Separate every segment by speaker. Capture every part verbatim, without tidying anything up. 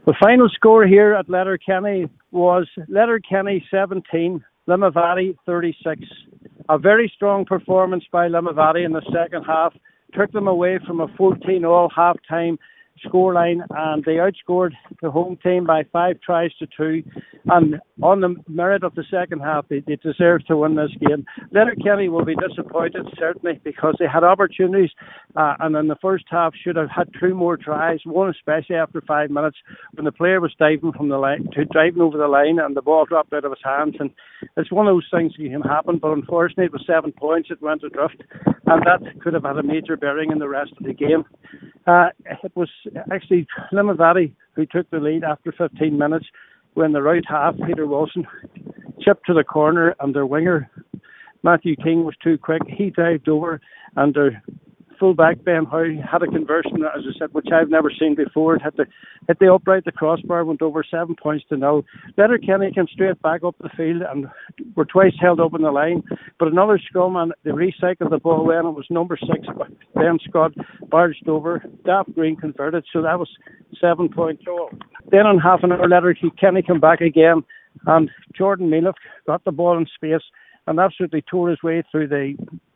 Speaker 1: The final score here at Letterkenny was Letterkenny seventeen, Limavady thirty-six. A very strong performance by Limavady in the second half. Took them away from a fourteen all half-time scoreline, and they outscored the home team by five tries to two. And on the merit of the second half, they, they deserve to win this game. Letterkenny will be disappointed, certainly, because they had opportunities, uh, and in the first half should have had two more tries, one especially after five minutes when the player was diving from the line, to driving over the line, and the ball dropped out of his hands. And it's one of those things that can happen, but unfortunately it was seven points, it went adrift, and that could have had a major bearing in the rest of the game. Uh, it was actually Limavady who took the lead after fifteen minutes when the right half, Peter Wilson, chipped to the corner, and their winger, Matthew King, was too quick. He dived over, and their full-back, Ben Howe, had a conversion, as I said, which I've never seen before. It hit the, hit the upright, the crossbar, went over seven points to nil. Letterkenny came straight back up the field and were twice held up in the line. But another scrum, and they recycled the ball when it was number six, Ben Scott, barged over. Daft Green converted, so that was seven points all. Then on half an hour later, Kenny came back again, and Jordan Mealiff got the ball in space and absolutely tore his way through the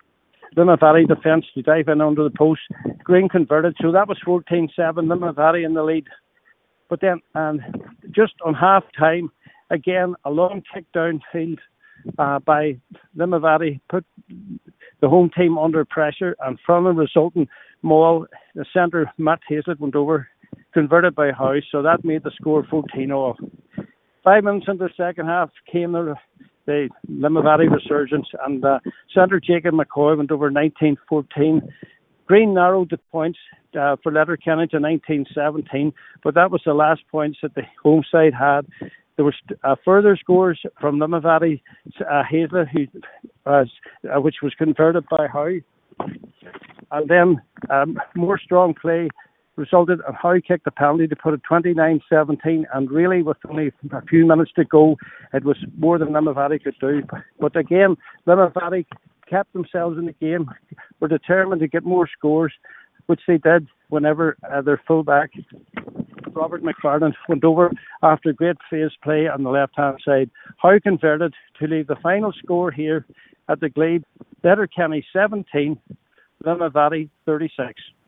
Speaker 1: Limavady defence to dive in under the post. Green converted, so that was fourteen seven, Limavady in the lead. But then, um, just on half time, again, a long kick downfield uh, by Limavady put the home team under pressure, and from a resulting maul, the centre, Matt Hazlett, went over, converted by House, so that made the score fourteen all. Five minutes into the second half came the the Limavady resurgence, and uh, centre Jacob McCoy went over nineteen fourteen. Green narrowed the points uh, for Letterkenny to nineteen seventeen, but that was the last points that the home side had. There were uh, further scores from Limavady, uh, Hazlett, who, uh, uh, which was converted by Howe, and then um, more strong play resulted in Howe kicked the penalty to put it twenty-nine seventeen, and really with only a few minutes to go, it was more than Limavady could do. But again, Limavady kept themselves in the game, were determined to get more scores, which they did whenever uh, their fullback, Robert McFarland, went over after great phase play on the left-hand side. Howe converted to leave the final score here at the Glebe, Letterkenny seventeen, Limavady thirty-six.